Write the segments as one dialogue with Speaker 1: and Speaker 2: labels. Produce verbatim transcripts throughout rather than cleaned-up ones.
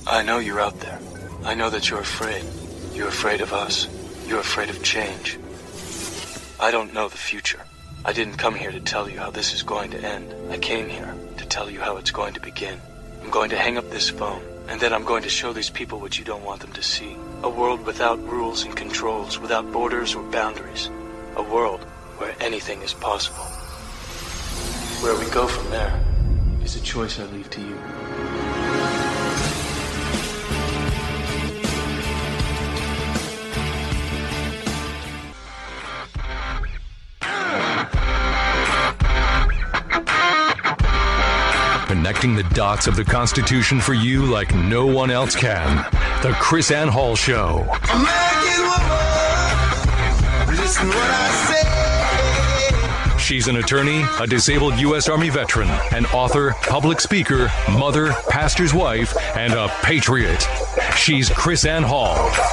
Speaker 1: I know you're out there. I know that you're afraid. You're afraid of us. You're afraid of change. I don't know the future. I didn't come here to tell you how this is going to end. I came here to tell you how it's going to begin. I'm going to hang up this phone, and then I'm going to show these people what you don't want them to see. A world without rules and controls, without borders or boundaries. A world where anything is possible. Where we go from there is a choice I leave to you.
Speaker 2: Connecting the dots of the Constitution for you like no one else can. The Chris Ann Hall Show.
Speaker 3: American woman, listen what I say.
Speaker 2: She's an attorney, a disabled U S Army veteran, an author, public speaker, mother, pastor's wife, and a patriot. She's Chris Ann Hall.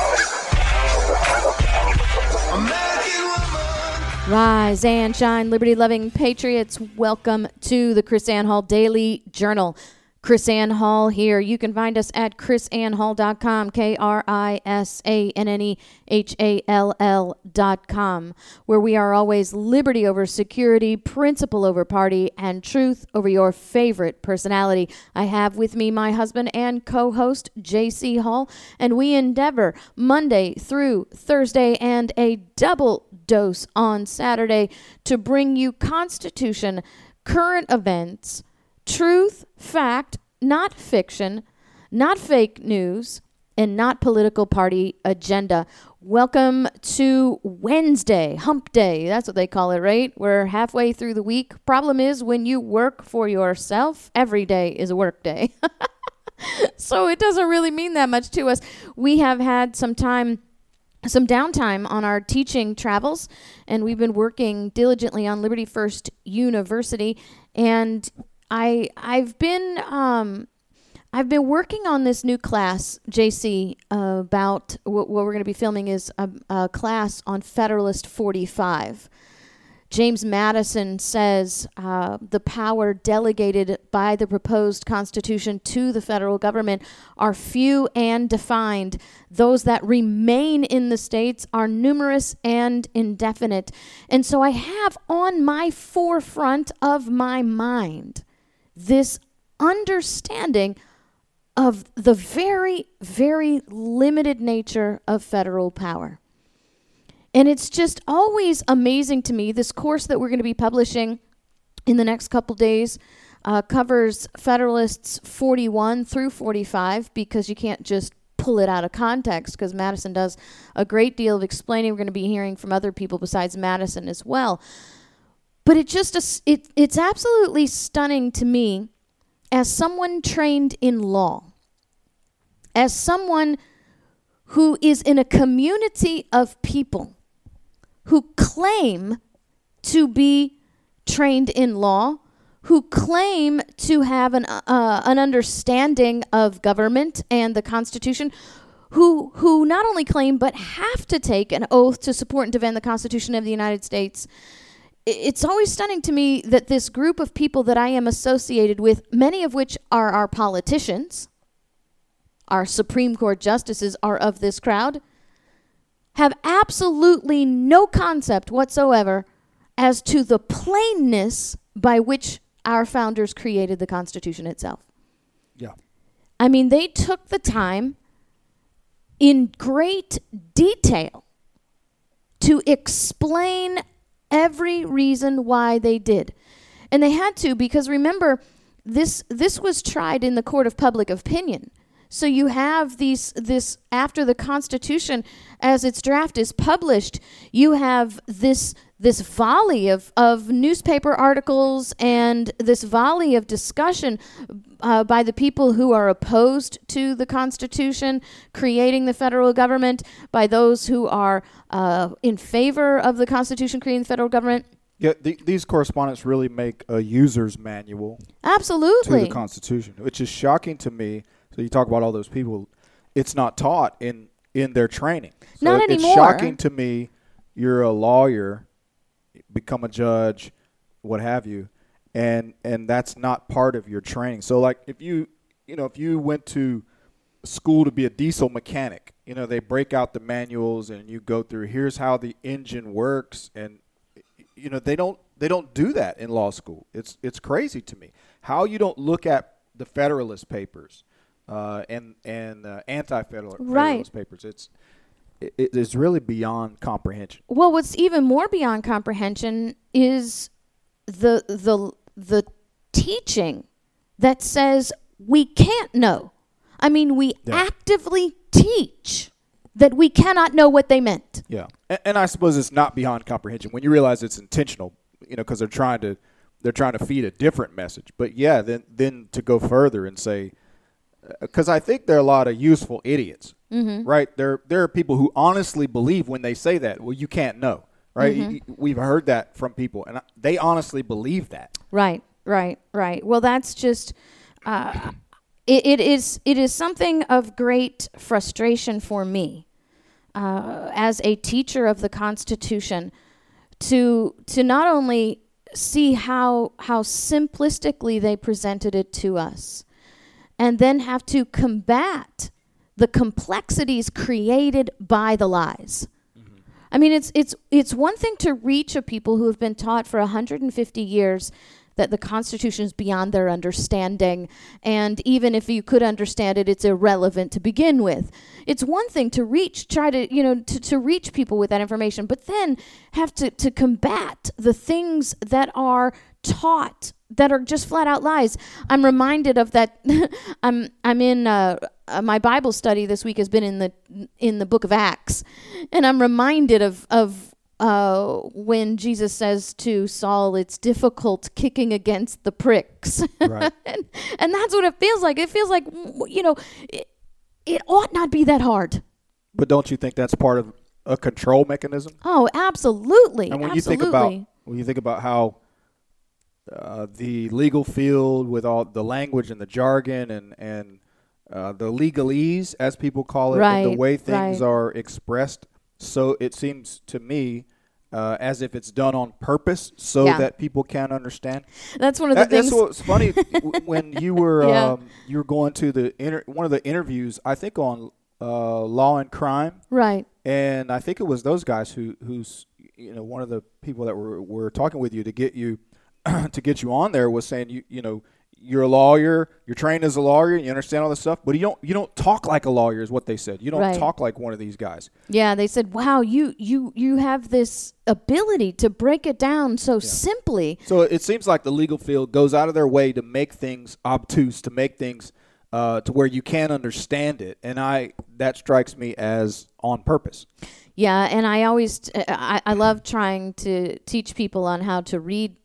Speaker 4: Rise and shine, liberty-loving patriots. Welcome to the Chris Ann Hall Daily Journal. Chris Ann Hall here. You can find us at chris ann hall dot com, K R I S A N N E H A L L dot com, where we are always liberty over security, principle over party, and truth over your favorite personality. I have with me my husband and co-host, J C Hall, and we endeavor Monday through Thursday and a double dose on Saturday to bring you Constitution, current events, truth, fact, not fiction, not fake news, and not political party agenda. Welcome to Wednesday, hump day. That's what they call it, right? We're halfway through the week. Problem is, when you work for yourself, every day is a work day. So it doesn't really mean that much to us. We have had some time some downtime on our teaching travels, and we've been working diligently on Liberty First University. And I, I've been, um, I've been working on this new class, J C, uh, about what, what we're going to be filming is a, a class on Federalist forty-five. James Madison says uh, the power delegated by the proposed Constitution to the federal government are few and defined. Those that remain in the states are numerous and indefinite. And so I have on my forefront of my mind this understanding of the very, very limited nature of federal power. And it's just always amazing to me. This course that we're going to be publishing in the next couple days uh, covers Federalists forty-one through forty-five, because you can't just pull it out of context, because Madison does a great deal of explaining. We're going to be hearing from other people besides Madison as well. But it just it it's absolutely stunning to me, as someone trained in law, as someone who is in a community of people who claim to be trained in law, who claim to have an uh, an understanding of government and the Constitution, who who not only claim but have to take an oath to support and defend the Constitution of the United States. It's always stunning to me that this group of people that I am associated with, many of which are our politicians, our Supreme Court justices are of this crowd, have absolutely no concept whatsoever as to the plainness by which our founders created the Constitution itself.
Speaker 5: Yeah.
Speaker 4: I mean, they took the time in great detail to explain every reason why they did. And they had to, because remember, this this was tried in the court of public opinion. So you have these this after the Constitution as its draft is published, you have this this volley of, of newspaper articles and this volley of discussion uh, by the people who are opposed to the Constitution creating the federal government, by those who are uh, in favor of the Constitution creating the federal government.
Speaker 5: Yeah, the, these correspondents really make a user's manual
Speaker 4: Absolutely.
Speaker 5: to the Constitution, which is shocking to me. So you talk about all those people, it's not taught in, in their training. So
Speaker 4: Not
Speaker 5: it,
Speaker 4: anymore.
Speaker 5: It's shocking to me. You're a lawyer, become a judge, what have you, and and that's not part of your training. So like if you, you know, if you went to school to be a diesel mechanic. You know, they break out the manuals and you go through, here's how the engine works. And, you know, they don't they don't do that in law school. It's it's crazy to me. How you don't look at the Federalist Papers uh, and, and uh, anti-Federalist
Speaker 4: right.
Speaker 5: Papers. It's it, it is really beyond comprehension.
Speaker 4: Well, what's even more beyond comprehension is the the the teaching that says we can't know. I mean, we yeah. actively teach that we cannot know what they meant.
Speaker 5: Yeah, and, and I suppose it's not beyond comprehension when you realize it's intentional. You know, because they're trying to they're trying to feed a different message. But yeah, then then to go further and say, because I think there are a lot of useful idiots, mm-hmm. right? There there are people who honestly believe when they say that. Well, you can't know, right? Mm-hmm. We've heard that from people, and they honestly believe that.
Speaker 4: Right, right, right. Well, that's just. Uh, It, it is it is something of great frustration for me uh, as a teacher of the Constitution to to not only see how how simplistically they presented it to us, and then have to combat the complexities created by the lies. Mm-hmm. I mean, it's it's it's one thing to reach a people who have been taught for one hundred fifty years that the Constitution is beyond their understanding, and even if you could understand it, it's irrelevant to begin with. It's one thing to reach, try to, you know, to, to reach people with that information, but then have to, to combat the things that are taught that are just flat out lies. I'm reminded of that. I'm I'm in uh, uh, my Bible study this week has been in the in the book of Acts, and I'm reminded of of. Uh, when Jesus says to Saul, it's difficult kicking against the pricks. Right. and, and that's what it feels like. It feels like, you know, it, it ought not be that hard.
Speaker 5: But don't you think that's part of a control mechanism?
Speaker 4: Oh, absolutely.
Speaker 5: And when
Speaker 4: absolutely.
Speaker 5: you think about when you think about how uh, the legal field with all the language and the jargon and, and uh, the legalese, as people call it,
Speaker 4: right,
Speaker 5: and the way things
Speaker 4: right.
Speaker 5: are expressed, so it seems to me uh, as if it's done on purpose so
Speaker 4: yeah.
Speaker 5: that people can understand.
Speaker 4: That's one of the
Speaker 5: that,
Speaker 4: things.
Speaker 5: That's what's funny when you were
Speaker 4: yeah.
Speaker 5: um, you were going to the inter- one of the interviews, I think on uh, Law and Crime,
Speaker 4: right?
Speaker 5: And I think it was those guys who who's you know one of the people that were were talking with you to get you to get you on there was saying you you know. You're a lawyer. You're trained as a lawyer. You understand all this stuff, but you don't. You don't talk like a lawyer, is what they said. You don't
Speaker 4: right.
Speaker 5: talk like one of these guys.
Speaker 4: Yeah, they said, "Wow, you you you have this ability to break it down so yeah. simply."
Speaker 5: So it seems like the legal field goes out of their way to make things obtuse, to make things uh, to where you can't understand it, and I that strikes me as on purpose.
Speaker 4: Yeah, and I always t- I, I love trying to teach people on how to read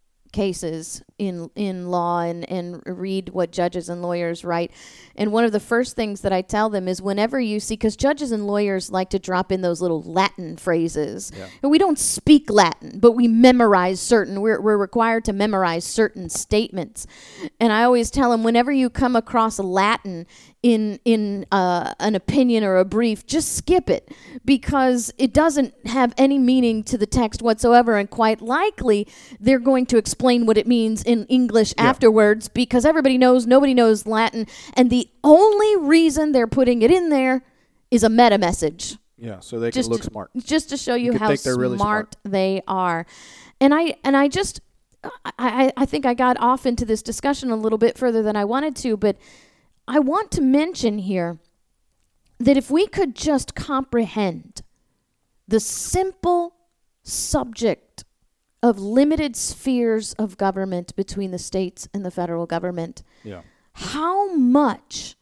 Speaker 4: cases in in law and, and read what judges and lawyers write. And one of the first things that I tell them is whenever you see, because judges and lawyers like to drop in those little Latin phrases. Yeah. And we don't speak Latin, but we memorize certain, we're, we're required to memorize certain statements. And I always tell them whenever you come across Latin in in uh, an opinion or a brief, just skip it because it doesn't have any meaning to the text whatsoever, and quite likely they're going to explain what it means in English yeah. afterwards because everybody knows nobody knows Latin, and the only reason they're putting it in there is a meta message.
Speaker 5: Yeah, so they
Speaker 4: just
Speaker 5: can look
Speaker 4: to,
Speaker 5: smart.
Speaker 4: Just to show you,
Speaker 5: you
Speaker 4: how
Speaker 5: smart,
Speaker 4: really smart they are. And I and I just I, I think I got off into this discussion a little bit further than I wanted to, but I want to mention here that if we could just comprehend the simple subject of limited spheres of government between the states and the federal government,
Speaker 5: yeah.
Speaker 4: how much,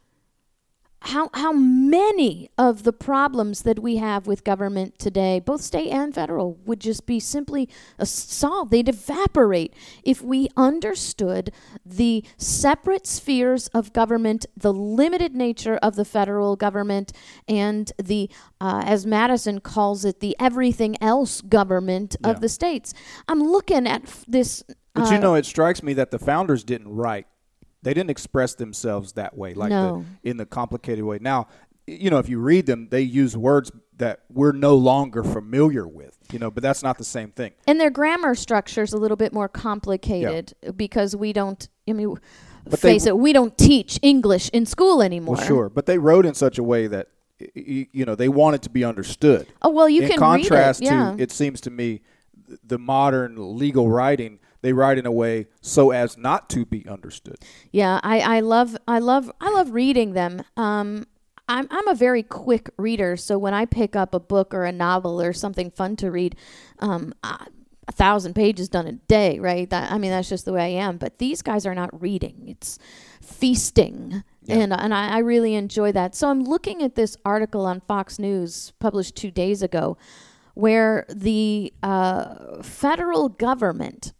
Speaker 4: how how many of the problems that we have with government today, both state and federal, would just be simply uh, solved. They'd evaporate if we understood the separate spheres of government, the limited nature of the federal government, and the, uh, as Madison calls it, the everything else government yeah. of the states. I'm looking at f- this.
Speaker 5: But
Speaker 4: uh,
Speaker 5: you know, it strikes me that the founders didn't write. They didn't express themselves that way, like
Speaker 4: no.
Speaker 5: the, in the complicated way. Now, you know, if you read them, they use words that we're no longer familiar with, you know, but that's not the same thing.
Speaker 4: And their grammar structure is a little bit more complicated yeah. because we don't, I mean,
Speaker 5: But
Speaker 4: face
Speaker 5: they-
Speaker 4: it, we don't teach English in school anymore.
Speaker 5: Well, sure, but they wrote in such a way that y- y- you know they want it to be understood.
Speaker 4: Oh, well, you
Speaker 5: in
Speaker 4: can
Speaker 5: contrast
Speaker 4: read it. Yeah.
Speaker 5: to, it seems to me, th- the modern legal writing, they write in a way so as not to be understood.
Speaker 4: Yeah, I, I love I love I love reading them. Um, I'm I'm a very quick reader, so when I pick up a book or a novel or something fun to read, um, I, a thousand pages done in a day, right? That I mean, that's just the way I am. But these guys are not reading; it's feasting,
Speaker 5: Yeah.
Speaker 4: and and I, I really enjoy that. So I'm looking at this article on Fox News published two days ago, where the uh, federal government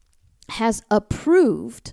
Speaker 4: has approved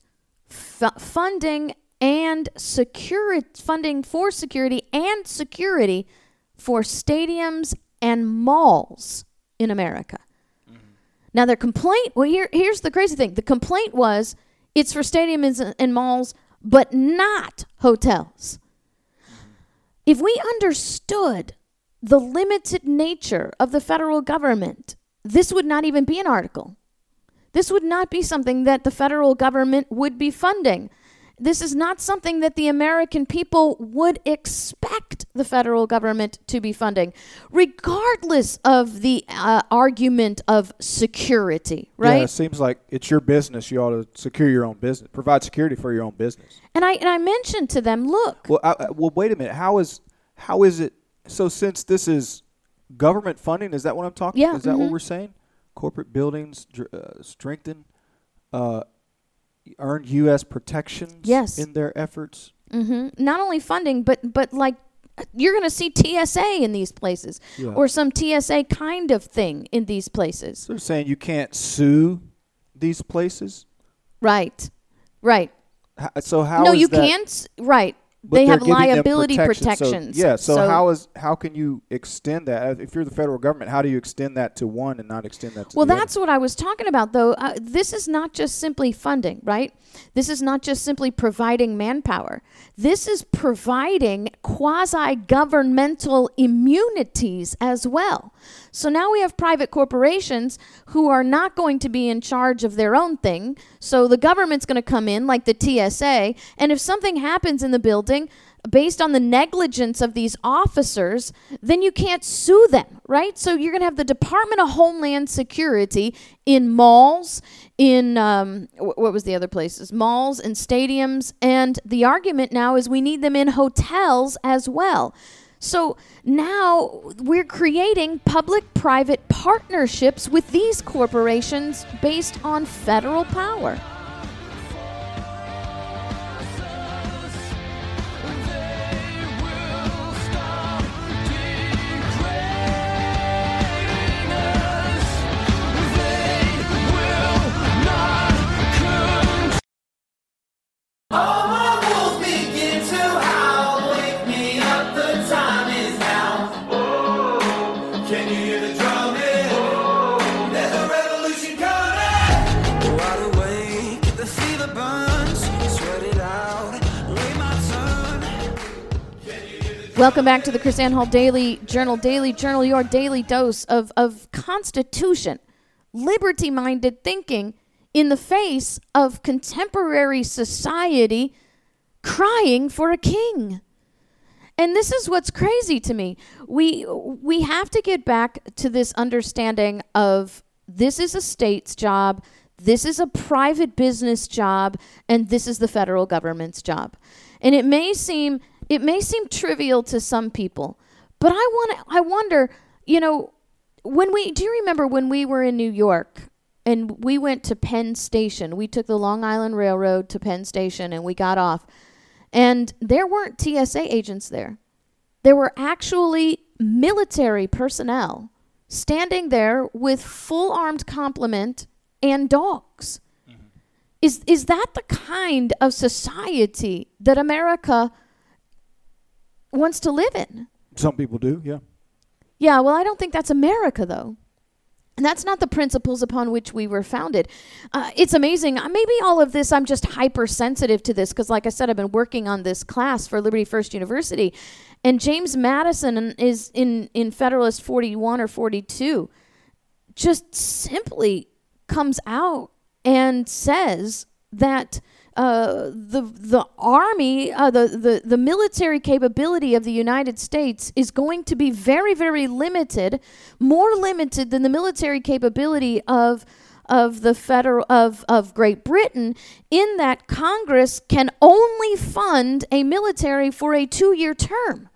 Speaker 4: f- funding and security funding for security and security for stadiums and malls in America. Mm-hmm. Now their complaint, well here here's the crazy thing. The complaint was it's for stadiums and, and malls but not hotels. Mm-hmm. If we understood the limited nature of the federal government, this would not even be an article. This would not be something that the federal government would be funding. This is not something that the American people would expect the federal government to be funding, regardless of the uh, argument of security, right?
Speaker 5: Yeah, it seems like it's your business. You ought to secure your own business, provide security for your own business.
Speaker 4: And I and I mentioned to them, look,
Speaker 5: Well, I, I- well, wait a minute. How is how is it? So since this is government funding, is that what I'm talking?
Speaker 4: Yeah,
Speaker 5: Is that what
Speaker 4: mhm.
Speaker 5: we're saying? Corporate buildings dr- uh, strengthen, uh, earned U S protections.
Speaker 4: Yes.
Speaker 5: In their efforts.
Speaker 4: hmm not only funding, but but like you're going to see T S A in these places,
Speaker 5: Yeah.
Speaker 4: or some T S A kind of thing in these places.
Speaker 5: So they're saying you can't sue these places.
Speaker 4: Right, right.
Speaker 5: How, so how
Speaker 4: no,
Speaker 5: is
Speaker 4: you
Speaker 5: that-
Speaker 4: can't. Right.
Speaker 5: But
Speaker 4: They
Speaker 5: they're
Speaker 4: have
Speaker 5: giving them
Speaker 4: liability
Speaker 5: protection. So-
Speaker 4: protections.
Speaker 5: yeah. So,
Speaker 4: So-
Speaker 5: how is how can you extend that? If you're the federal government, how do you extend that to one and not extend that to
Speaker 4: Well,
Speaker 5: the
Speaker 4: that's
Speaker 5: other?
Speaker 4: what I was talking about, though. Uh, this is not just simply funding, right? This is not just simply providing manpower. This is providing quasi-governmental immunities as well. So now we have private corporations who are not going to be in charge of their own thing. So the government's going to come in, like the T S A, and if something happens in the building based on the negligence of these officers, then you can't sue them, right? So you're going to have the Department of Homeland Security in malls, in, um, wh- what was the other places? Malls and stadiums. And the argument now is we need them in hotels as well. So now we're creating public-private partnerships with these corporations based on federal power.
Speaker 3: All my wolves begin to howl. Wake me up, the time is now. Oh, can you hear the drumming? Oh, there's a revolution coming. Wide awake, the fever burns. Sweat it out, wait my turn.
Speaker 4: Welcome back to the Chris Ann Hall Daily Journal. Daily Journal, your daily dose of, of Constitution, liberty-minded thinking in the face of contemporary society crying for a king. And this is what's crazy to me. We we have to get back to this understanding of this is a state's job, this is a private business job, and this is the federal government's job. And it may seem it may seem trivial to some people, but I want I wonder, you know, when we do you remember when we were in New York and we went to Penn Station? We took the Long Island Railroad to Penn Station and we got off. And there weren't T S A agents there. There were actually military personnel standing there with full armed complement and dogs. Mm-hmm. Is is that the kind of society that America wants to live in?
Speaker 5: Some people do, yeah.
Speaker 4: Yeah, well, I don't think that's America, though. And that's not the principles upon which we were founded. Uh, it's amazing. Uh, Maybe all of this, I'm just hypersensitive to this because, like I said, I've been working on this class for Liberty First University. And James Madison is in, in Federalist forty-one or forty-two, just simply comes out and says that uh, the the army, uh, the, the the military capability of the United States is going to be very, very limited, more limited than the military capability of of the federal of of Great Britain, in that Congress can only fund a military for a two-year term.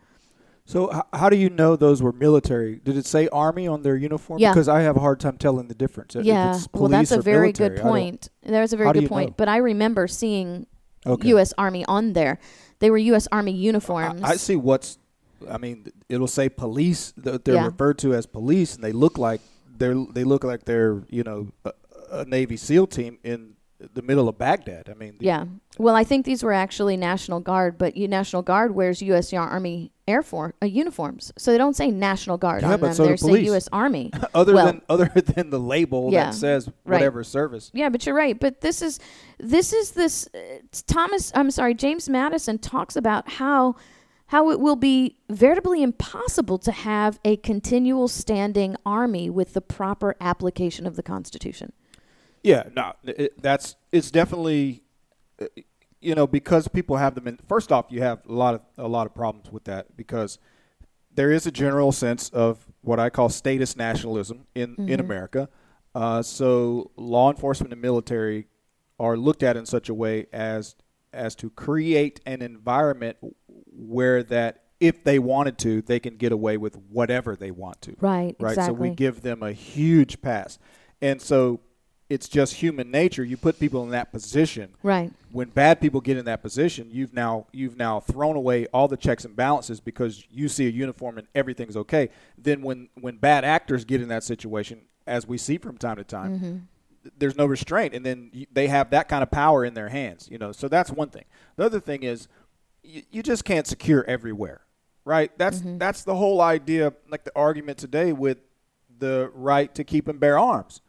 Speaker 5: So h- how do you know those were military? Did it say Army on their uniform?
Speaker 4: Yeah.
Speaker 5: Because I have a hard time telling the difference. if
Speaker 4: Yeah,
Speaker 5: it's
Speaker 4: well, that's
Speaker 5: police
Speaker 4: a
Speaker 5: or
Speaker 4: very
Speaker 5: military.
Speaker 4: good
Speaker 5: I don't-
Speaker 4: point. There's a very
Speaker 5: How do
Speaker 4: good
Speaker 5: you
Speaker 4: point.
Speaker 5: know?
Speaker 4: But I remember seeing
Speaker 5: Okay.
Speaker 4: U S. Army on there. They were U S. Army
Speaker 5: I,
Speaker 4: uniforms.
Speaker 5: I see what's. I mean, it'll say police. th- They're
Speaker 4: Yeah.
Speaker 5: referred to as police, and they look like they're. They look like they're you know a, a Navy SEAL team in the middle of Baghdad. I mean, the-
Speaker 4: Yeah. Well, I think these were actually National Guard, but you, National Guard wears U S. Army Air Force uh, uniforms, so they don't say National Guard
Speaker 5: Yeah,
Speaker 4: on
Speaker 5: but
Speaker 4: them.
Speaker 5: so do
Speaker 4: They're saying
Speaker 5: police.
Speaker 4: U S. Army.
Speaker 5: other
Speaker 4: well,
Speaker 5: than other than the label
Speaker 4: Yeah,
Speaker 5: that says
Speaker 4: right.
Speaker 5: whatever service.
Speaker 4: Yeah, but you're right. But this is this is this uh, Thomas. I'm sorry, James Madison talks about how how it will be veritably impossible to have a continual standing army with the proper application of the Constitution.
Speaker 5: Yeah, no, it, that's it's definitely, uh, you know, because people have them in. First off, you have a lot of a lot of problems with that because there is a general sense of what I call status nationalism in
Speaker 4: Mm-hmm.
Speaker 5: in America. Uh, so law enforcement and military are looked at in such a way as as to create an environment where that if they wanted to, they can get away with whatever they want to.
Speaker 4: Right,
Speaker 5: Right. So we
Speaker 4: exactly.
Speaker 5: give them a huge pass, and so. It's just human nature. You put people in that position.
Speaker 4: Right.
Speaker 5: When bad people get in that position, you've now you've now thrown away all the checks and balances because you see a uniform and everything's okay. Then when, when bad actors get in that situation, as we see from time to time,
Speaker 4: Mm-hmm.
Speaker 5: th- there's no restraint, and then y- they have that kind of power in their hands. You know, so that's one thing. The other thing is, y- you just can't secure everywhere, right? That's
Speaker 4: Mm-hmm.
Speaker 5: that's the whole idea. Like the argument today with the right to keep and bear arms.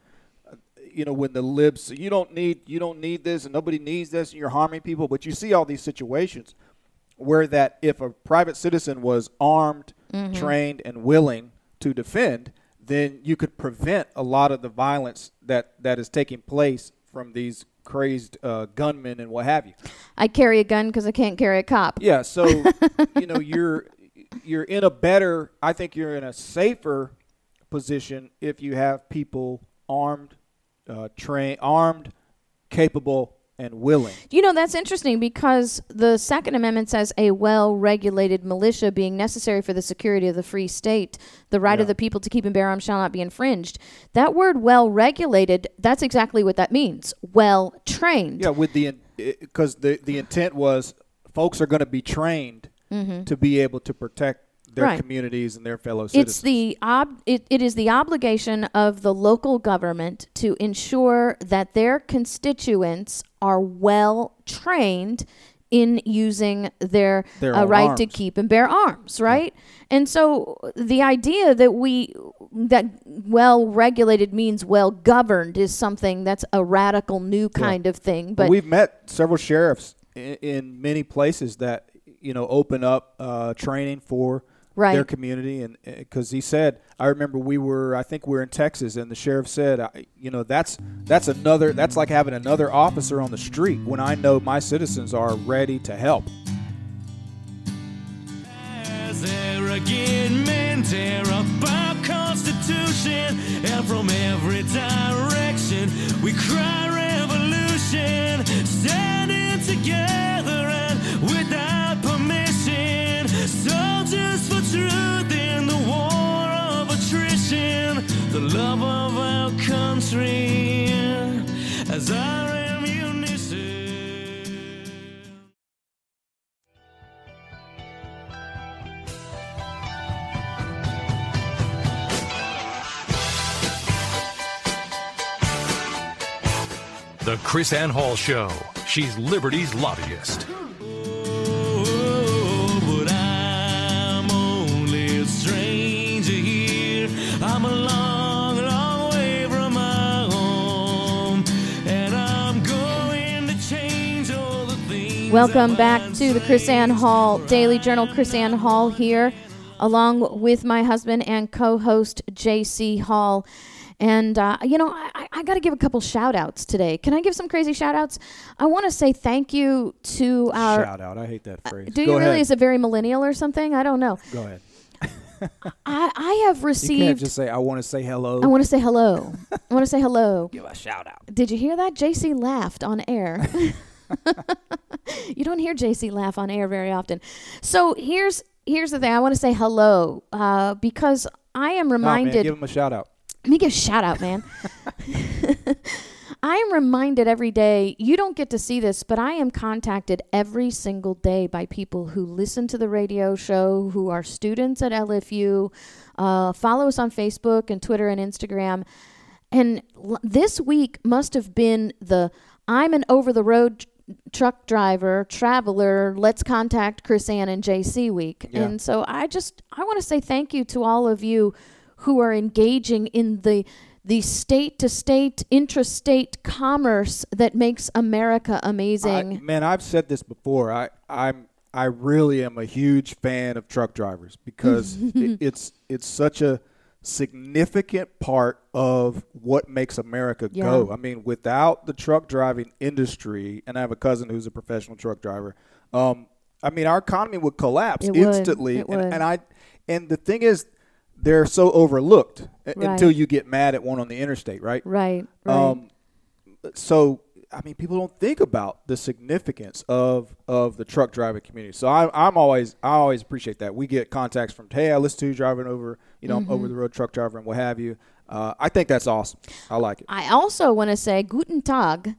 Speaker 5: You know, when the libs, you don't need, you don't need this, and nobody needs this, and you're harming people. But you see all these situations where that if a private citizen was armed,
Speaker 4: Mm-hmm.
Speaker 5: trained, and willing to defend, then you could prevent a lot of the violence that, that is taking place from these crazed uh, gunmen and what have you.
Speaker 4: I carry a gun because I can't carry a cop.
Speaker 5: Yeah, so you know you're you're in a better, I think you're in a safer position if you have people armed. Uh, train armed, capable, and willing.
Speaker 4: You know, that's interesting because the Second Amendment says a well-regulated militia being necessary for the security of the free state, the right
Speaker 5: Yeah.
Speaker 4: of the people to keep and bear arms shall not be infringed. That word well-regulated, that's exactly what that means. Well-trained.
Speaker 5: Yeah, with the because the the intent was folks are going to be trained to be able to protect their
Speaker 4: Right.
Speaker 5: communities and their fellow citizens.
Speaker 4: It's the ob- it, it is the obligation of the local government to ensure that their constituents are well trained in using their,
Speaker 5: Their
Speaker 4: uh,
Speaker 5: own
Speaker 4: right to
Speaker 5: arms.
Speaker 4: keep and bear arms, right? And so the idea that we that well regulated means well governed is something that's a radical new kind of thing. But
Speaker 5: we've met several sheriffs in, in many places that you know open up uh, training for
Speaker 4: Right.
Speaker 5: their community, and because he said, I remember we were, I think we were in Texas, and the sheriff said, I, you know, that's that's another, that's like having another officer on the street when I know my citizens are ready to help.
Speaker 3: As arrogant men tear up our Constitution, and from every direction we cry revolution, standing together and without permission, soldiers for truth in the war of attrition, the love of our country as our ammunition.
Speaker 2: The Chris Ann Hall Show. She's Liberty's lobbyist.
Speaker 3: Oh, but I'm only a stranger here. I'm a long, long way from my home, and I'm going to change all the things.
Speaker 4: welcome
Speaker 3: that
Speaker 4: back
Speaker 3: once
Speaker 4: to the Chris Ann Hall Daily Journal. Chris Ann Hall here, along with my husband and co-host J C Hall. And, uh, you know, I, I got to give a couple shout outs today. Can I give some crazy shout outs? I want to say thank you to our.
Speaker 5: Shout out. I hate that phrase.
Speaker 4: Do
Speaker 5: Go
Speaker 4: you really?
Speaker 5: ahead.
Speaker 4: Is it very millennial or something? I don't know.
Speaker 5: Go ahead.
Speaker 4: I, I have
Speaker 5: You
Speaker 4: received.
Speaker 5: can't just say, I want to say hello.
Speaker 4: I want to say hello. I want to say hello.
Speaker 5: give a shout out.
Speaker 4: Did you hear that? J C laughed on air. You don't hear J C laugh on air very often. So here's here's the thing. I want to say hello uh, because I am
Speaker 5: No,
Speaker 4: reminded.
Speaker 5: man, give him a shout out.
Speaker 4: Let me give a shout out, man. I am reminded every day, you don't get to see this, but I am contacted every single day by people who listen to the radio show, who are students at L F U, uh, follow us on Facebook and Twitter and Instagram. And l- this week must have been the I'm an over-the-road tr- truck driver, traveler, let's contact Chris Ann and J C week.
Speaker 5: Yeah.
Speaker 4: And so I just, I want to say thank you to all of you who are engaging in the the state-to-state, intrastate commerce that makes America amazing.
Speaker 5: I, man, I've said this before. I, I'm I really am a huge fan of truck drivers because it, it's it's such a significant part of what makes America
Speaker 4: Yeah.
Speaker 5: go. I mean, without the truck driving industry, and I have a cousin who's a professional truck driver. Um, I mean, our economy would collapse
Speaker 4: It would.
Speaker 5: instantly.
Speaker 4: It
Speaker 5: and,
Speaker 4: would.
Speaker 5: and I and the thing is, they're so overlooked a-
Speaker 4: Right.
Speaker 5: until you get mad at one on the interstate, right?
Speaker 4: right, right.
Speaker 5: Um, so I mean, people don't think about the significance of of the truck driving community. So I, I'm always I always appreciate that. We get contacts from, hey, I listen to you driving over, you know, I'm over the road truck driver and what have you. Uh, I think that's awesome. I like it.
Speaker 4: I also want to say Guten Tag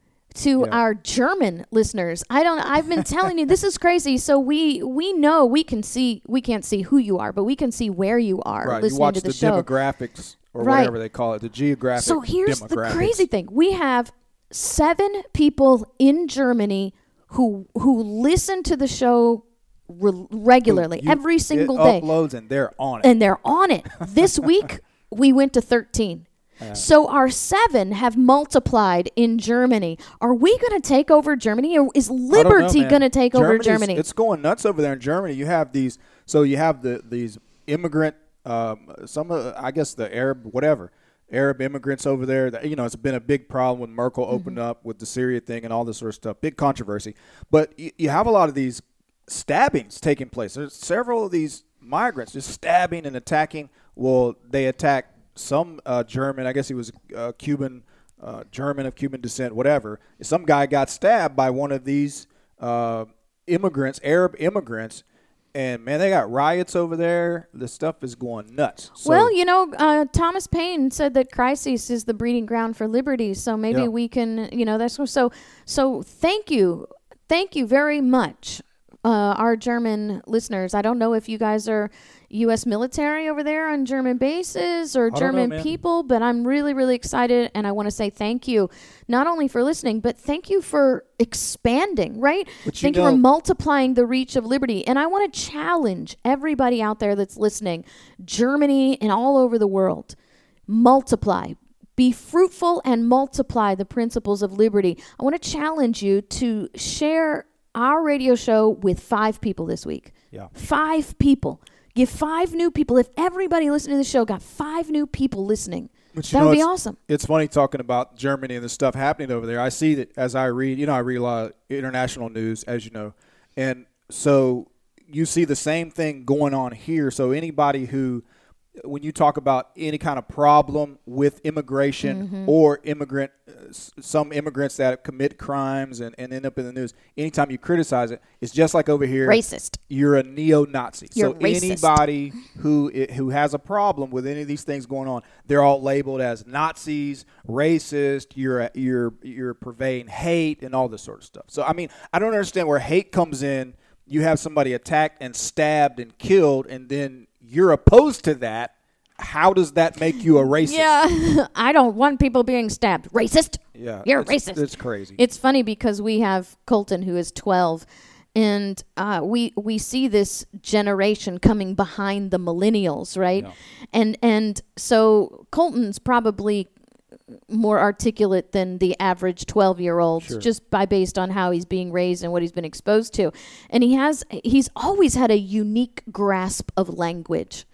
Speaker 4: to
Speaker 5: Yeah.
Speaker 4: our German listeners. I don't I've been telling you this is crazy. So we we know we can see we can't see who you are, but we can see where you are
Speaker 5: Right.
Speaker 4: listening
Speaker 5: You watch
Speaker 4: to the,
Speaker 5: the,
Speaker 4: show.
Speaker 5: demographics or
Speaker 4: Right.
Speaker 5: whatever they call it, the geographic
Speaker 4: So here's the
Speaker 5: demographics.
Speaker 4: crazy thing. We have seven people in Germany who who listen to the show re- regularly
Speaker 5: You-
Speaker 4: every single
Speaker 5: it
Speaker 4: day.
Speaker 5: uploads and they're on it.
Speaker 4: And they're on it. This week, we went to thirteen. So our seven have multiplied in Germany. Are we going to take over Germany, or is
Speaker 5: I don't know,
Speaker 4: Liberty
Speaker 5: man.
Speaker 4: going to take over
Speaker 5: Germany's-
Speaker 4: Germany?
Speaker 5: It's going nuts over there in Germany. You have these, so you have the these immigrant, um, some of, I guess the Arab, whatever, Arab immigrants over there. That, you know, it's been a big problem when Merkel opened up with the Syria thing and all this sort of stuff. Big controversy. But you, you have a lot of these stabbings taking place. There's several of these migrants just stabbing and attacking. Well, they attack some uh, German, I guess he was uh, Cuban, uh, German of Cuban descent, whatever. Some guy got stabbed by one of these uh, immigrants, Arab immigrants, and man, they got riots over there. The stuff is going nuts. So,
Speaker 4: well, you know, uh, Thomas Paine said that crisis is the breeding ground for liberty. So maybe
Speaker 5: Yeah.
Speaker 4: we can, you know, that's so. So thank you, thank you very much, uh, our German listeners. I don't know if you guys are U S military over there on German bases or
Speaker 5: don't know,
Speaker 4: German
Speaker 5: man.
Speaker 4: people, but I'm really, really excited, and I want to say thank you, not only for listening, but thank you for expanding, right?
Speaker 5: But you
Speaker 4: Thank you for
Speaker 5: know-
Speaker 4: multiplying the reach of liberty. And I want to challenge everybody out there that's listening, Germany and all over the world, multiply. Be fruitful and multiply the principles of liberty. I want to challenge you to share our radio show with five people this week.
Speaker 5: Yeah.
Speaker 4: Five people. Give five new people. If everybody listening to the show got five new people listening,
Speaker 5: But you
Speaker 4: that
Speaker 5: know,
Speaker 4: would be
Speaker 5: it's-
Speaker 4: awesome.
Speaker 5: It's funny talking about Germany and the stuff happening over there. I see that as I read, you know, I read a lot of international news, as you know. And so you see the same thing going on here. So anybody who, when you talk about any kind of problem with immigration
Speaker 4: Mm-hmm.
Speaker 5: or immigrant, uh, s- some immigrants that commit crimes and, and end up in the news, anytime you criticize it, it's just like over here.
Speaker 4: Racist.
Speaker 5: You're a neo-Nazi.
Speaker 4: You're
Speaker 5: so
Speaker 4: racist.
Speaker 5: anybody who i- who has a problem with any of these things going on, they're all labeled as Nazis, racist. You're a, you're you're purveying hate and all this sort of stuff. So I mean, I don't understand where hate comes in. You have somebody attacked and stabbed and killed, and then you're opposed to that. How does that make you a racist?
Speaker 4: Yeah, I don't want people being stabbed. Racist.
Speaker 5: Yeah,
Speaker 4: You're
Speaker 5: it's-
Speaker 4: racist.
Speaker 5: it's crazy.
Speaker 4: It's funny because we have Colton, who is twelve, and uh, we we see this generation coming behind the millennials, right?
Speaker 5: Yeah.
Speaker 4: And and so Colton's probably more articulate than the average twelve-year-old
Speaker 5: Sure.
Speaker 4: just by based on how he's being raised and what he's been exposed to. And he has he's always had a unique grasp of language.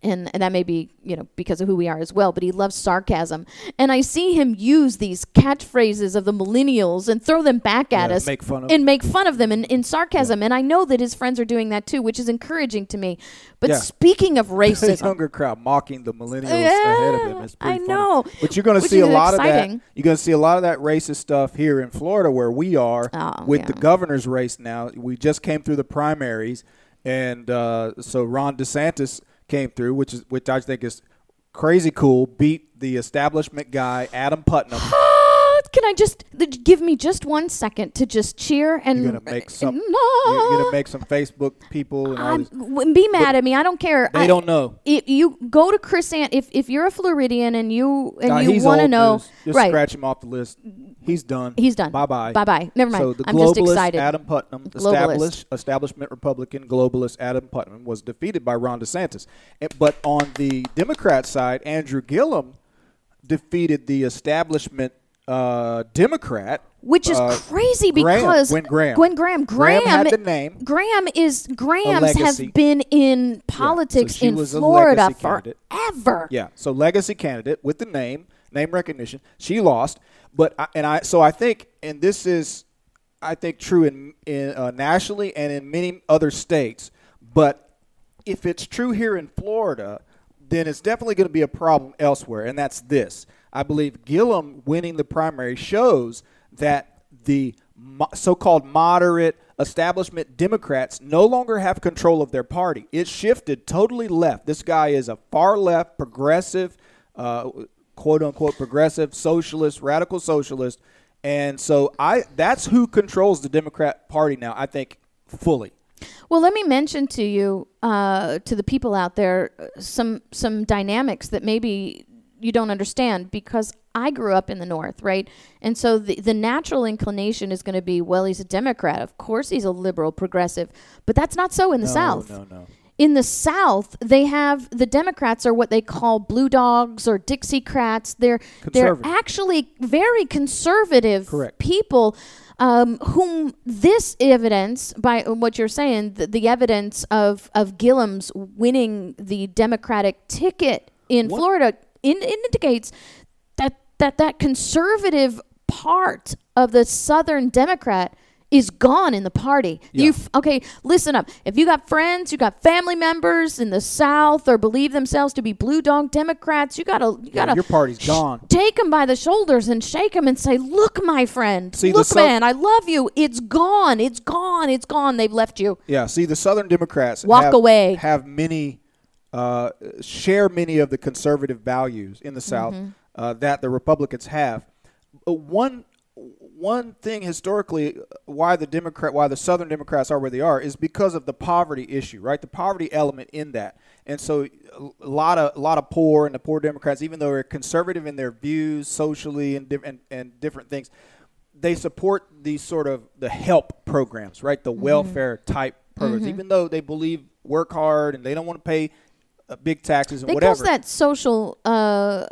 Speaker 4: and, and that may be, you know, because of who we are as well, but he loves sarcasm. And I see him use these catchphrases of the millennials and throw them back at
Speaker 5: Yeah,
Speaker 4: us
Speaker 5: make fun of
Speaker 4: and make fun of them in, in sarcasm. And I know that his friends are doing that too, which is encouraging to me. But
Speaker 5: Yeah.
Speaker 4: speaking of
Speaker 5: the
Speaker 4: racism,
Speaker 5: younger crowd mocking the millennials
Speaker 4: Yeah,
Speaker 5: ahead of him. It's pretty
Speaker 4: I
Speaker 5: funny.
Speaker 4: know.
Speaker 5: But you're going to
Speaker 4: Which
Speaker 5: see a
Speaker 4: is
Speaker 5: lot
Speaker 4: exciting.
Speaker 5: of that. You're going to see a lot of that racist stuff here in Florida, where we are
Speaker 4: Oh,
Speaker 5: with
Speaker 4: yeah.
Speaker 5: the governor's race now. We just came through the primaries, and uh, so Ron DeSantis came through, which is which I think is crazy cool. Beat the establishment guy Adam Putnam.
Speaker 4: can I just th- give me just one second to just cheer and
Speaker 5: You're gonna make some.
Speaker 4: No.
Speaker 5: You're gonna make some Facebook people and all
Speaker 4: I'm,
Speaker 5: this.
Speaker 4: w- be mad at me. I don't care.
Speaker 5: They
Speaker 4: I,
Speaker 5: don't know.
Speaker 4: If you go to Chris Ant, if if you're a Floridian and you and
Speaker 5: Uh,
Speaker 4: you
Speaker 5: he's
Speaker 4: want to
Speaker 5: old
Speaker 4: know,
Speaker 5: news. Just
Speaker 4: right?
Speaker 5: scratch him off the list. He's done.
Speaker 4: He's done.
Speaker 5: Bye bye.
Speaker 4: Bye bye. Never mind.
Speaker 5: So the
Speaker 4: I'm just
Speaker 5: globalist
Speaker 4: excited.
Speaker 5: Adam Putnam,
Speaker 4: Globalist.
Speaker 5: established establishment Republican globalist Adam Putnam, was defeated by Ron DeSantis. And- But on the Democrat side, Andrew Gillum defeated the establishment uh, Democrat.
Speaker 4: Which is
Speaker 5: uh,
Speaker 4: crazy
Speaker 5: Graham,
Speaker 4: because
Speaker 5: Gwen Graham.
Speaker 4: Gwen Graham,
Speaker 5: Graham
Speaker 4: Graham,
Speaker 5: had the name.
Speaker 4: Graham is Grahams
Speaker 5: legacy.
Speaker 4: have been in politics
Speaker 5: she
Speaker 4: in
Speaker 5: was a
Speaker 4: Florida
Speaker 5: legacy candidate.
Speaker 4: forever.
Speaker 5: Yeah, so legacy candidate with the name, name recognition. She lost, but I, and I so I think, and this is, I think true in in uh, nationally and in many other states. But if it's true here in Florida, then it's definitely going to be a problem elsewhere, and that's this. I believe Gillum winning the primary shows that the mo- so-called moderate establishment Democrats no longer have control of their party. It shifted totally left. This guy is a far left, progressive, uh, quote-unquote progressive, socialist, radical socialist. And so I that's who controls the Democrat Party now, I think, fully.
Speaker 4: Well, let me mention to you, uh, to the people out there, uh, some some dynamics that maybe you don't understand, because I grew up in the North, right? And so the, the natural inclination is going to be, well, he's a Democrat. Of course he's a liberal, progressive. But that's not so in the
Speaker 5: No,
Speaker 4: South.
Speaker 5: no, no.
Speaker 4: In the South, they have the Democrats are what they call blue dogs or Dixiecrats. They're they're
Speaker 5: Conservative.
Speaker 4: actually very conservative
Speaker 5: Correct.
Speaker 4: people, um, whom this evidence, by what you're saying, the, the evidence of of Gillum's winning the Democratic ticket in
Speaker 5: What?
Speaker 4: Florida in, indicates that that that conservative part of the Southern Democrat is gone in the party.
Speaker 5: Yeah.
Speaker 4: You f- okay? Listen up. If you got friends, you got family members in the South, or believe themselves to be blue dog Democrats, you gotta you
Speaker 5: Yeah,
Speaker 4: gotta
Speaker 5: your party's
Speaker 4: sh-
Speaker 5: gone.
Speaker 4: Take them by the shoulders and shake them and say, "Look, my friend.
Speaker 5: See, the
Speaker 4: Look,
Speaker 5: Sou-
Speaker 4: man. I love you. It's gone. It's gone. It's gone. They've left you."
Speaker 5: Yeah, see, the Southern Democrats
Speaker 4: Walk
Speaker 5: have,
Speaker 4: away.
Speaker 5: have many, uh, share many of the conservative values in the South
Speaker 4: Mm-hmm.
Speaker 5: uh, that the Republicans have. But one one thing historically, why the Democrat, why the Southern Democrats are where they are, is because of the poverty issue, right? The poverty element in that, and so a lot of a lot of poor and the poor Democrats, even though they're conservative in their views socially and diff- and, and different things, they support these sort of the help programs, right? The welfare type programs, even though they believe work hard and they don't want to pay uh, big taxes and
Speaker 4: They
Speaker 5: whatever.
Speaker 4: call that social, uh,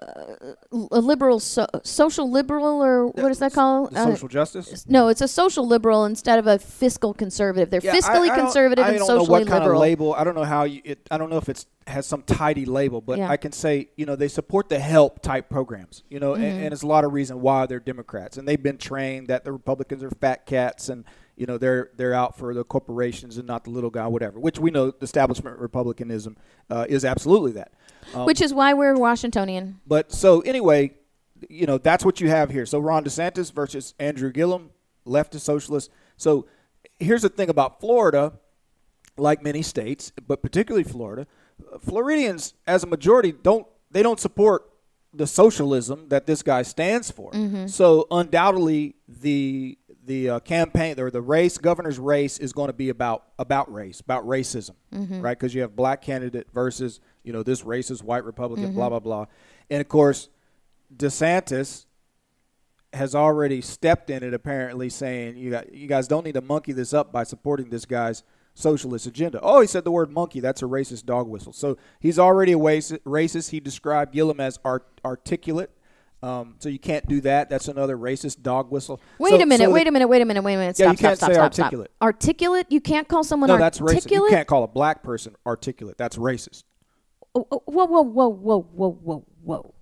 Speaker 4: a liberal, so, social liberal, or what is that called?
Speaker 5: The
Speaker 4: Uh,
Speaker 5: social justice.
Speaker 4: No, it's a social liberal instead of a fiscal conservative. They're
Speaker 5: Yeah, I-
Speaker 4: fiscally
Speaker 5: I don't-
Speaker 4: conservative
Speaker 5: I
Speaker 4: and
Speaker 5: don't
Speaker 4: socially
Speaker 5: know what kind
Speaker 4: liberal.
Speaker 5: of label. I don't know how you. It, I don't know if it's has some tidy label, but
Speaker 4: Yeah.
Speaker 5: I can say you know they support the help type programs. You know,
Speaker 4: Mm-hmm.
Speaker 5: and, and there's a lot of reason why they're Democrats, and they've been trained that the Republicans are fat cats, and you know they're they're out for the corporations and not the little guy, whatever. Which we know the establishment Republicanism uh, is absolutely that. Um,
Speaker 4: Which is why we're Washingtonian.
Speaker 5: But so anyway, you know, that's what you have here. So Ron DeSantis versus Andrew Gillum, leftist socialist. So here's the thing about Florida, like many states, but particularly Florida, uh, Floridians as a majority don't they don't support the socialism that this guy stands for. So undoubtedly the the uh, campaign or the race, governor's race, is going to be about about race, about racism, right? Because you have black candidate versus you know this racist white Republican, blah blah blah, and of course DeSantis has already stepped in it, apparently saying you got you guys don't need to monkey this up by supporting this guy's socialist agenda. Oh, he said the word monkey. That's a racist dog whistle. So he's already a wac- racist. He described Gillum as art- articulate. Um, so you can't do that. That's another racist dog whistle.
Speaker 4: Wait
Speaker 5: So-
Speaker 4: a minute,
Speaker 5: so
Speaker 4: wait
Speaker 5: the-
Speaker 4: a minute, wait a minute, wait a minute.
Speaker 5: Yeah,
Speaker 4: Stop,
Speaker 5: you can't
Speaker 4: stop,
Speaker 5: say
Speaker 4: stop, stop,
Speaker 5: articulate.
Speaker 4: stop. Articulate? You can't call someone
Speaker 5: No, that's racist.
Speaker 4: articulate?
Speaker 5: You can't call a black person articulate. That's racist.
Speaker 4: oh, oh, whoa, whoa, whoa, whoa, whoa, whoa, whoa.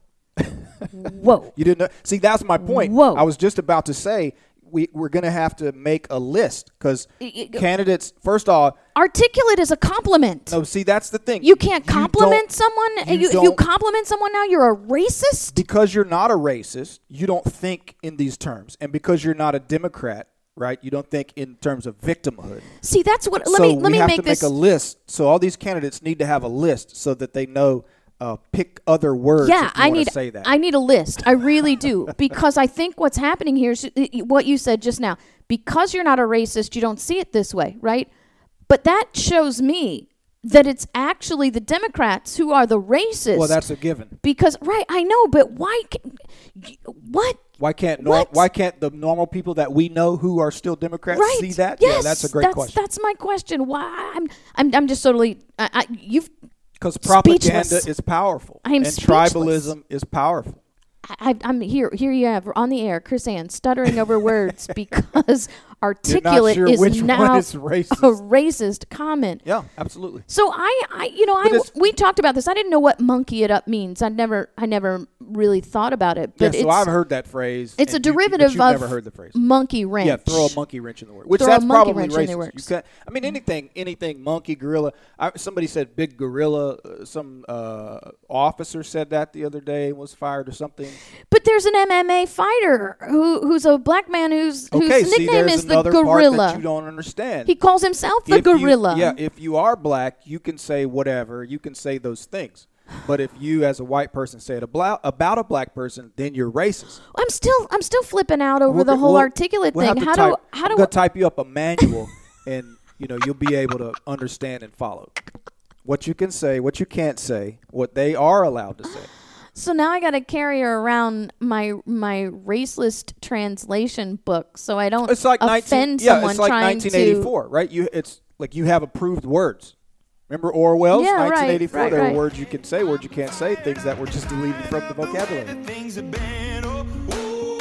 Speaker 4: Whoa.
Speaker 5: You didn't know. See, that's my point.
Speaker 4: Whoa.
Speaker 5: I was just about to say we, we're going to have to make a list because candidates, first off.
Speaker 4: Articulate is a compliment.
Speaker 5: No, see, that's the thing.
Speaker 4: You can't
Speaker 5: You
Speaker 4: compliment
Speaker 5: don't-
Speaker 4: someone.
Speaker 5: you
Speaker 4: You, you
Speaker 5: don't-
Speaker 4: compliment someone now, you're a racist?
Speaker 5: Because you're not a racist, you don't think in these terms. And because you're not a Democrat, right, you don't think in terms of victimhood.
Speaker 4: See, that's what. Let
Speaker 5: so
Speaker 4: me let
Speaker 5: we
Speaker 4: me
Speaker 5: have
Speaker 4: make
Speaker 5: to
Speaker 4: this.
Speaker 5: make a list. So all these candidates need to have a list so that they know, uh, pick other words
Speaker 4: Yeah,
Speaker 5: if you
Speaker 4: I
Speaker 5: want
Speaker 4: need
Speaker 5: to say that.
Speaker 4: I need a list. I really do because I think what's happening here is uh, what you said just now. Because you're not a racist, you don't see it this way, right? But that shows me that it's actually the Democrats who are the racists.
Speaker 5: well, that's a given.
Speaker 4: because right, I know, but why? Can, what?
Speaker 5: Why can't nor-
Speaker 4: What?
Speaker 5: why can't the normal people that we know who are still Democrats
Speaker 4: Right?
Speaker 5: see that?
Speaker 4: Yes,
Speaker 5: yeah, that's a great
Speaker 4: that's,
Speaker 5: question.
Speaker 4: That's my question. Why? I'm I'm I'm just totally. I, I, you've.
Speaker 5: Because propaganda
Speaker 4: Speechless.
Speaker 5: is powerful,
Speaker 4: I am
Speaker 5: and
Speaker 4: speechless.
Speaker 5: tribalism is powerful.
Speaker 4: I, I'm here. Here you have on the air, Chris Ann stuttering over words because articulate
Speaker 5: sure
Speaker 4: is
Speaker 5: which one
Speaker 4: now
Speaker 5: is racist.
Speaker 4: a racist comment.
Speaker 5: Yeah, absolutely.
Speaker 4: So I, I you know,
Speaker 5: But
Speaker 4: I
Speaker 5: it's-
Speaker 4: we talked about this. I didn't know what monkey it up means. I never, I never really thought about it. But
Speaker 5: yeah,
Speaker 4: it's,
Speaker 5: so I've heard that phrase.
Speaker 4: it's a
Speaker 5: and you- but
Speaker 4: derivative
Speaker 5: you've
Speaker 4: of
Speaker 5: never heard the phrase.
Speaker 4: monkey wrench.
Speaker 5: Yeah, throw a monkey wrench in the word. Which
Speaker 4: Throw a
Speaker 5: that's
Speaker 4: monkey
Speaker 5: probably
Speaker 4: wrench in the
Speaker 5: racist.
Speaker 4: works.
Speaker 5: You can't, I mean, anything, anything, monkey, gorilla. I, somebody said big gorilla. Uh, some uh, officer said that the other day and was fired or something.
Speaker 4: But there's an M M A fighter who who's a black man whose
Speaker 5: Okay,
Speaker 4: whose
Speaker 5: see,
Speaker 4: nickname
Speaker 5: there's
Speaker 4: is the
Speaker 5: another part
Speaker 4: gorilla.
Speaker 5: that you don't understand.
Speaker 4: He calls himself the
Speaker 5: If you-
Speaker 4: gorilla.
Speaker 5: yeah, if you are black, you can say whatever. You can say those things. But if you, as a white person, say it about, about a black person, then you're racist.
Speaker 4: I'm still I'm still flipping out over
Speaker 5: We're
Speaker 4: the
Speaker 5: go-
Speaker 4: whole
Speaker 5: we'll-
Speaker 4: articulate
Speaker 5: we'll have
Speaker 4: thing.
Speaker 5: to
Speaker 4: How
Speaker 5: type,
Speaker 4: do how
Speaker 5: I'm
Speaker 4: do
Speaker 5: gonna type you up a manual, and you know you'll be able to understand and follow what you can say, what you can't say, what they are allowed to say.
Speaker 4: So now I got to carry around my my raceless translation book, so I don't
Speaker 5: It's like
Speaker 4: offend
Speaker 5: nineteen, yeah,
Speaker 4: someone
Speaker 5: it's like
Speaker 4: trying
Speaker 5: nineteen eighty-four,
Speaker 4: to.
Speaker 5: right? You, it's like you have approved words. Remember Orwell's
Speaker 4: Yeah, right,
Speaker 5: nineteen eighty-four?
Speaker 4: right,
Speaker 5: there
Speaker 4: right.
Speaker 5: were words you can say, words you can't say, things that were just deleted from the vocabulary.
Speaker 3: Things have been, oh, ooh.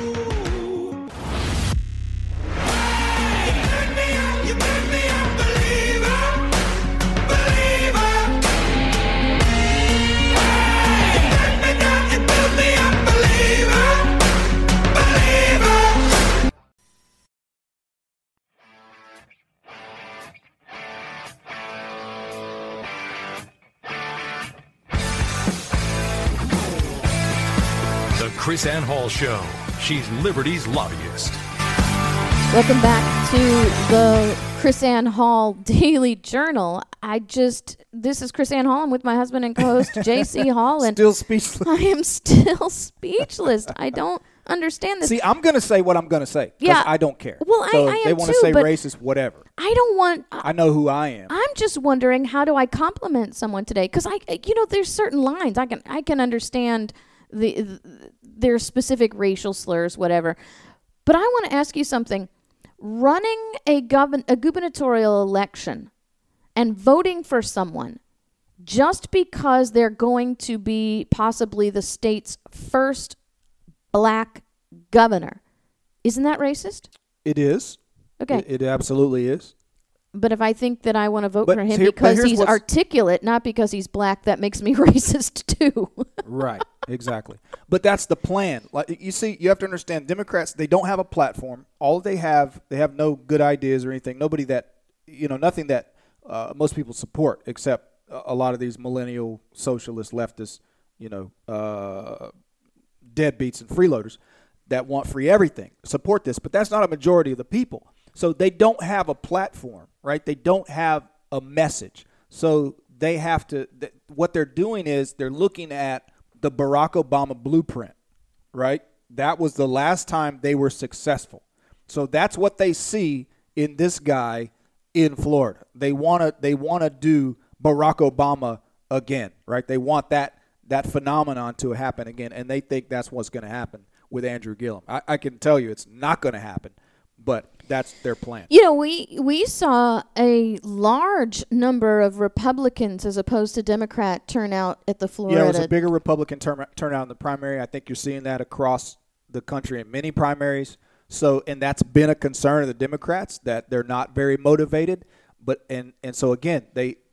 Speaker 3: You made me a believer, believer. You let me down, you built me a believer, believer.
Speaker 2: The Chris Ann Hall Show. She's Liberty's lobbyist.
Speaker 4: Welcome back to the Chris Ann Hall Daily Journal. I just this is Chris Ann Hall. I'm with my husband and co-host J C Hall, and
Speaker 5: Still speechless.
Speaker 4: I am still speechless. I don't understand this.
Speaker 5: See, I'm going to say what I'm going to say. 'cause
Speaker 4: Yeah.
Speaker 5: I don't care.
Speaker 4: Well, I-
Speaker 5: so
Speaker 4: I
Speaker 5: if they
Speaker 4: am
Speaker 5: want to
Speaker 4: too,
Speaker 5: say
Speaker 4: but-
Speaker 5: racist, whatever.
Speaker 4: I don't want.
Speaker 5: I know who I am.
Speaker 4: I'm just wondering, how do I compliment someone today? Because I, you know, there's certain lines I can I can understand the, the their specific racial slurs, whatever. But I want to ask you something. Running a govern a gubernatorial election and voting for someone just because they're going to be possibly the state's first black governor, isn't that racist?
Speaker 5: It is.
Speaker 4: Okay.
Speaker 5: It, it absolutely is.
Speaker 4: But if I think that I want to vote
Speaker 5: But
Speaker 4: for him
Speaker 5: here- but
Speaker 4: because
Speaker 5: here's
Speaker 4: he's
Speaker 5: what's-
Speaker 4: articulate, not because he's black, that makes me racist too.
Speaker 5: Right. Exactly. But that's the plan. Like you see, you have to understand, Democrats, they don't have a platform. All they have, they have no good ideas or anything. Nobody that, you know, nothing that uh, most people support, except a, a lot of these millennial socialist leftists, you know, uh, deadbeats and freeloaders that want free everything support this. But that's not a majority of the people. So they don't have a platform, right? They don't have a message. So they have to, th- what they're doing is they're looking at the Barack Obama blueprint, right? That was the last time they were successful. So that's what they see in this guy in Florida. They want to they want to do Barack Obama again, right? They want that that phenomenon to happen again, and they think that's what's going to happen with Andrew Gillum. I, I can tell you it's not going to happen, but that's their plan.
Speaker 4: You know, we we saw a large number of Republicans as opposed to Democrat turnout at the Florida.
Speaker 5: Yeah, it was a bigger Republican turn, turnout in the primary. I think you're seeing that across the country in many primaries. So, and that's been a concern of the Democrats, that they're not very motivated. But and and so again, they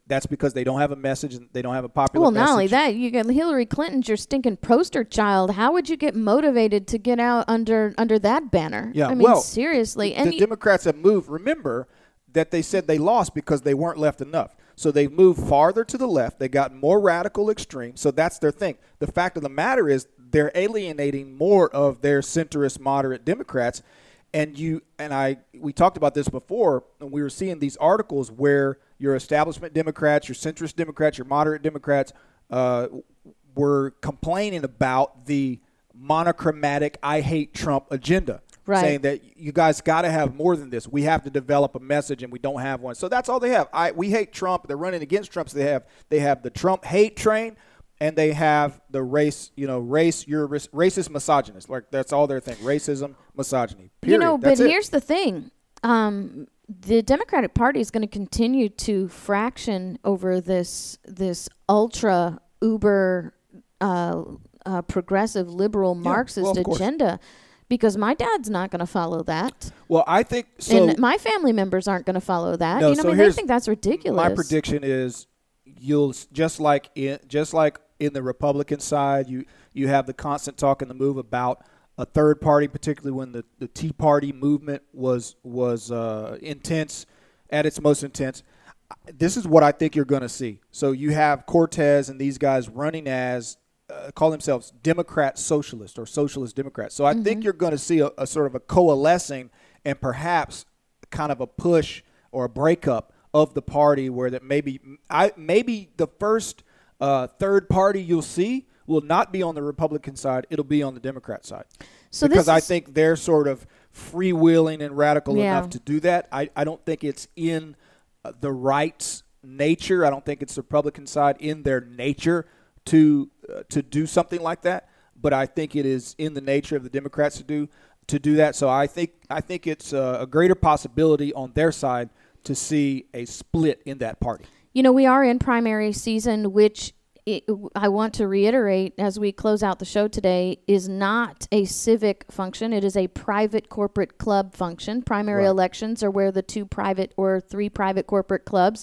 Speaker 5: that's because they don't have a message and they don't have a popular
Speaker 4: Well,
Speaker 5: message.
Speaker 4: not only that, you got Hillary Clinton's your stinking poster child. How would you get motivated to get out under under that banner?
Speaker 5: Yeah,
Speaker 4: I mean,
Speaker 5: well,
Speaker 4: seriously. And
Speaker 5: the
Speaker 4: you-
Speaker 5: Democrats have moved. Remember that they said they lost because they weren't left enough. So they've moved farther to the left. They got more radical extreme. So that's their thing. The fact of the matter is they're alienating more of their centrist moderate Democrats. And you and I, we talked about this before, and we were seeing these articles where your establishment Democrats, your centrist Democrats, your moderate Democrats uh, were complaining about the monochromatic I hate Trump agenda.
Speaker 4: Right.
Speaker 5: Saying that you guys got to have more than this. We have to develop a message, and we don't have one. So that's all they have. I we hate Trump. They're running against Trump. So they have they have the Trump hate train, and they have the race. You know, race. You're rac- racist, misogynist. Like that's all their thing. Racism, misogyny. Period.
Speaker 4: You know,
Speaker 5: That's
Speaker 4: but
Speaker 5: it.
Speaker 4: here's the thing. Um, the Democratic Party is going to continue to fraction over this this ultra uber uh, uh, progressive liberal Marxist
Speaker 5: well, of course.
Speaker 4: agenda, because my dad's not going to follow that,
Speaker 5: Well, I think so.
Speaker 4: and my family members aren't going to follow that.
Speaker 5: No,
Speaker 4: you know,
Speaker 5: so
Speaker 4: I mean, they
Speaker 5: here's
Speaker 4: think that's ridiculous.
Speaker 5: My prediction is you'll s- just like in just like in the Republican side, you you have the constant talk and the move about a third party, particularly when the, the Tea Party movement was was uh, intense, at its most intense. This is what I think you're going to see. So you have Cortez and these guys running as uh, call themselves Democrat Socialist or Socialist Democrats. So I
Speaker 4: Mm-hmm.
Speaker 5: think you're going to see a, a sort of a coalescing and perhaps kind of a push or a breakup of the party, where that maybe I maybe the first uh, third party you'll see will not be on the Republican side; it'll be on the Democrat side.
Speaker 4: So
Speaker 5: because
Speaker 4: this
Speaker 5: I
Speaker 4: is-
Speaker 5: think they're sort of freewheeling and radical
Speaker 4: Yeah.
Speaker 5: enough to do that. I, I don't think it's in uh, the right's nature. I don't think it's the Republican side in their nature to uh, to do something like that. But I think it is in the nature of the Democrats to do to do that. So I think I think it's a, a greater possibility on their side to see a split in that party.
Speaker 4: You know, we are in primary season, which it, I want to reiterate as we close out the show today, is not a civic function. It is a private corporate club function. Primary
Speaker 5: Right.
Speaker 4: elections are where the two private or three private corporate clubs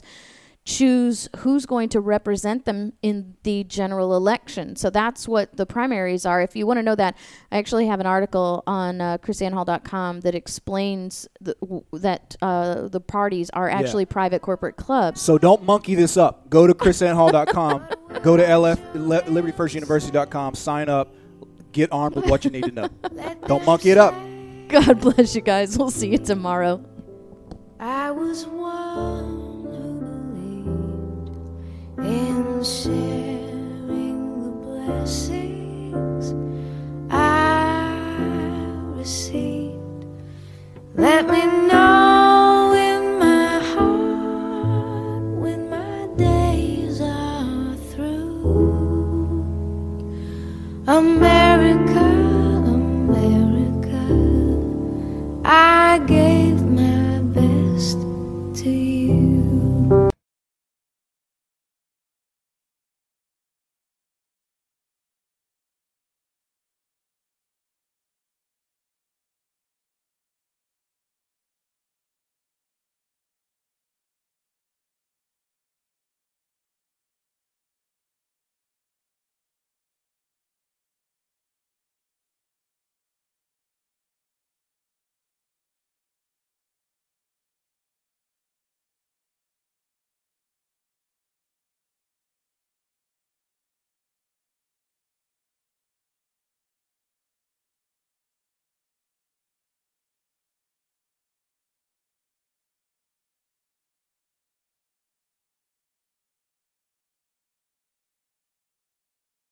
Speaker 4: choose who's going to represent them in the general election. So that's what the primaries are. If you want to know that, I actually have an article on uh, chris ann hall dot com that explains the, w- that uh, the parties are actually private corporate clubs.
Speaker 5: So don't monkey this up. Go to chris ann hall dot com, go to L F, liberty first university dot com, sign up, get armed with what you need to know. Don't monkey it up.
Speaker 4: God bless you guys. We'll see you tomorrow.
Speaker 6: I was one